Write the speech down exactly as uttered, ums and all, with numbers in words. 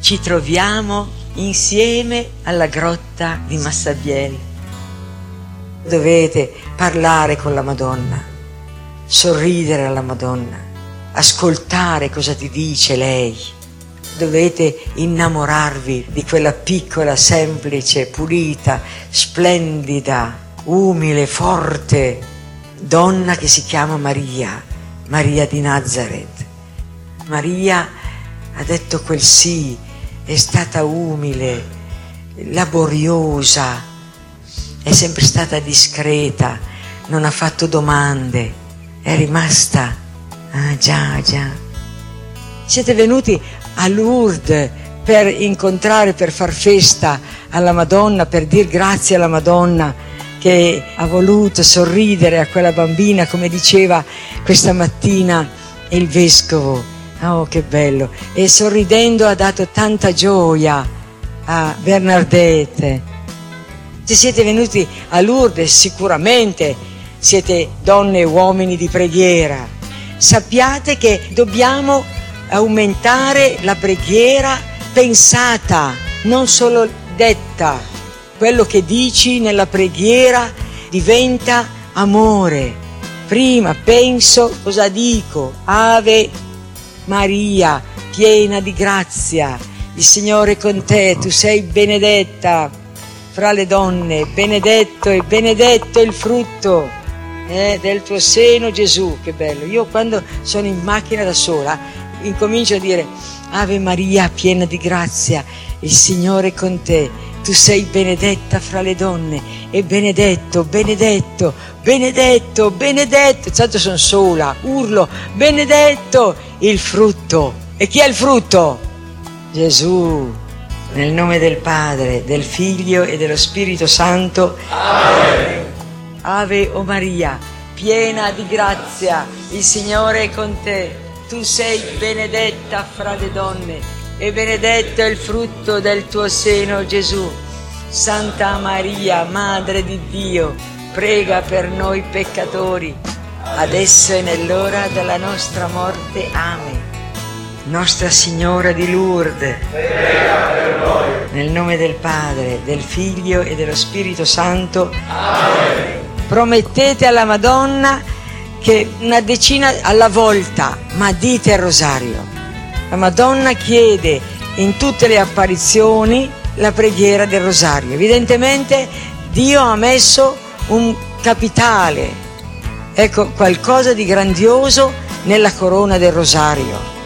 ci troviamo insieme alla grotta di Massabielle. Dovete parlare con la Madonna, sorridere alla Madonna, ascoltare cosa ti dice lei. Dovete innamorarvi di quella piccola, semplice, pulita, splendida, umile, forte donna che si chiama Maria, Maria di Nazareth. Maria ha detto quel sì, è stata umile, laboriosa, è sempre stata discreta, non ha fatto domande, è rimasta, ah già, già. Siete venuti a Lourdes per incontrare, per far festa alla Madonna, per dir grazie alla Madonna che ha voluto sorridere a quella bambina, come diceva questa mattina il vescovo. Oh, che bello! E sorridendo ha dato tanta gioia a Bernadette. Se siete venuti a Lourdes, sicuramente siete donne e uomini di preghiera. Sappiate che dobbiamo aumentare la preghiera pensata, non solo detta. Quello che dici nella preghiera diventa amore. Prima penso, cosa dico? Ave Maria, piena di grazia, il Signore è con te, tu sei benedetta fra le donne, benedetto e benedetto il frutto eh, del tuo seno, Gesù. Che bello! Io quando sono in macchina da sola incomincio a dire Ave Maria, piena di grazia, il Signore è con te, tu sei benedetta fra le donne e benedetto, benedetto, benedetto, benedetto. Tanto sono sola, urlo benedetto il frutto. E chi è il frutto? Gesù. Nel nome del Padre, del Figlio e dello Spirito Santo. Amen. Ave o Maria, piena di grazia, il Signore è con te. Tu sei benedetta fra le donne e benedetto è il frutto del tuo seno, Gesù. Santa Maria, Madre di Dio, prega per noi peccatori, adesso e nell'ora della nostra morte. Amen. Nostra Signora di Lourdes, prega per noi. Nel nome del Padre, del Figlio e dello Spirito Santo. Amen. Promettete alla Madonna che una decina alla volta, ma dite il rosario. La Madonna chiede in tutte le apparizioni la preghiera del rosario. Evidentemente Dio ha messo un capitale, ecco, qualcosa di grandioso nella corona del rosario.